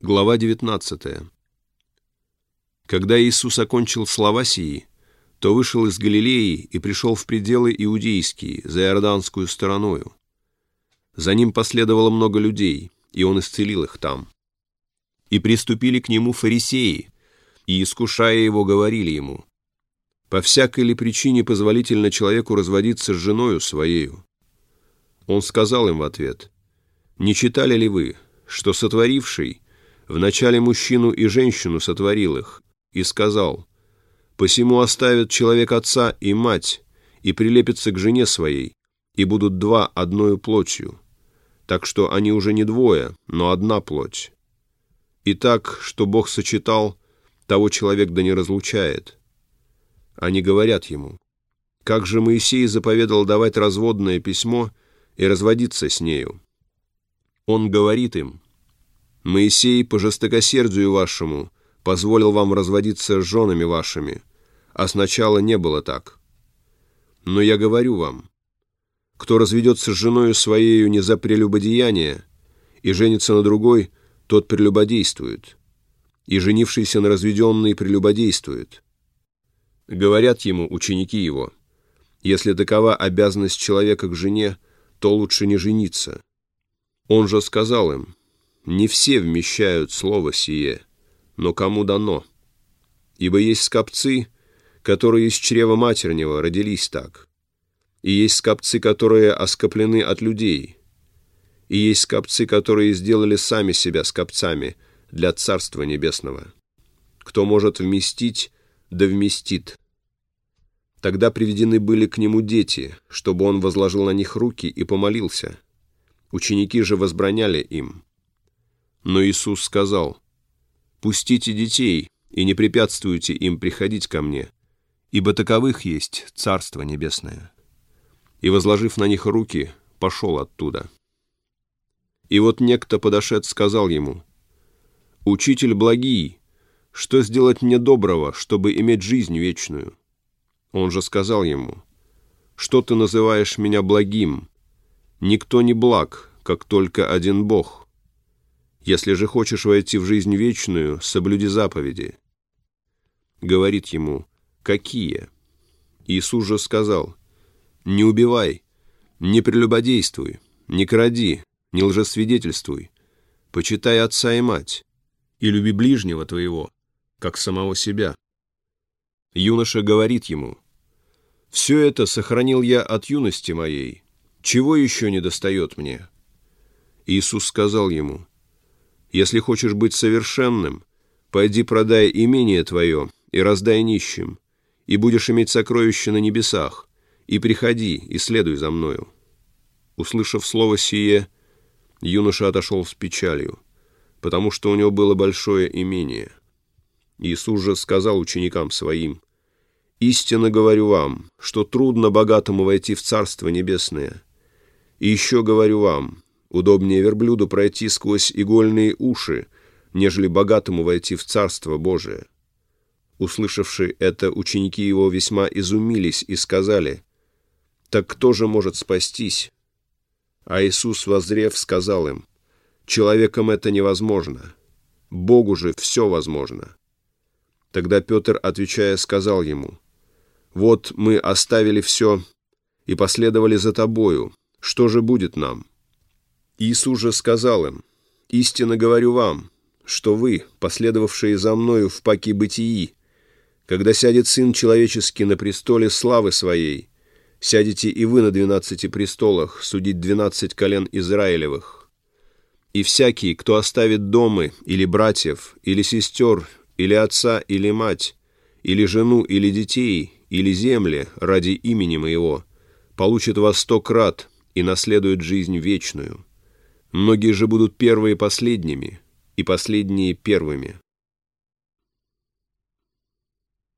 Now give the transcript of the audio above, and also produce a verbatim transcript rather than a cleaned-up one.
Глава девятнадцатая. Когда Иисус окончил слова сии, то вышел из Галилеи и пришел в пределы иудейские, за Иорданскую стороною. За ним последовало много людей, и он исцелил их там. И приступили к нему фарисеи, и, искушая его, говорили ему: «По всякой ли причине позволительно человеку разводиться с женою своею?» Он сказал им в ответ: «Не читали ли вы, что сотворивший вначале мужчину и женщину сотворил их, и сказал: посему оставит человек отца и мать, и прилепится к жене своей, и будут два одною плотью, так что они уже не двое, но одна плоть. И так, что Бог сочетал, того человек да не разлучает». Они говорят ему: «Как же Моисей заповедал давать разводное письмо и разводиться с нею?» Он говорит им: «Моисей по жестокосердию вашему позволил вам разводиться с женами вашими, а сначала не было так. Но я говорю вам: кто разведется с женою своею не за прелюбодеяние и женится на другой, тот прелюбодействует, и женившийся на разведенной прелюбодействует». Говорят ему ученики его: «Если такова обязанность человека к жене, то лучше не жениться». Он же сказал им: «Не все вмещают слово сие, но кому дано. Ибо есть скопцы, которые из чрева матернего родились так, и есть скопцы, которые оскоплены от людей, и есть скопцы, которые сделали сами себя скопцами для Царства Небесного. Кто может вместить, да вместит». Тогда приведены были к нему дети, чтобы он возложил на них руки и помолился. Ученики же возбраняли им. Но Иисус сказал: «Пустите детей и не препятствуйте им приходить ко мне, ибо таковых есть Царство Небесное». И, возложив на них руки, пошел оттуда. И вот некто, подошед, сказал ему: «Учитель благий, что сделать мне доброго, чтобы иметь жизнь вечную?» Он же сказал ему: «Что ты называешь меня благим? Никто не благ, как только один Бог. Если же хочешь войти в жизнь вечную, соблюди заповеди». Говорит ему: «Какие?» Иисус же сказал: «Не убивай, не прелюбодействуй, не кради, не лжесвидетельствуй, почитай отца и мать, и люби ближнего твоего, как самого себя». Юноша говорит ему: «Все это сохранил я от юности моей. Чего еще недостает мне?» Иисус сказал ему: «Если хочешь быть совершенным, пойди продай имение твое и раздай нищим, и будешь иметь сокровища на небесах, и приходи, и следуй за мною». Услышав слово сие, юноша отошел с печалью, потому что у него было большое имение. Иисус же сказал ученикам своим: «Истинно говорю вам, что трудно богатому войти в Царство Небесное. И еще говорю вам, удобнее верблюду пройти сквозь игольные уши, нежели богатому войти в Царство Божие». Услышавши это, ученики его весьма изумились и сказали: «Так кто же может спастись?» А Иисус, воззрев, сказал им: «Человеком это невозможно, Богу же все возможно». Тогда Петр, отвечая, сказал ему: «Вот мы оставили все и последовали за тобою. Что же будет нам?» Иисус же сказал им: «Истинно говорю вам, что вы, последовавшие за мною в паки бытии, когда сядет Сын Человеческий на престоле славы Своей, сядете и вы на двенадцати престолах судить двенадцать колен Израилевых. И всякий, кто оставит дома или братьев, или сестер, или отца, или мать, или жену, или детей, или земли ради имени Моего, получит во сто крат и наследует жизнь вечную. Многие же будут первые последними, и последние первыми».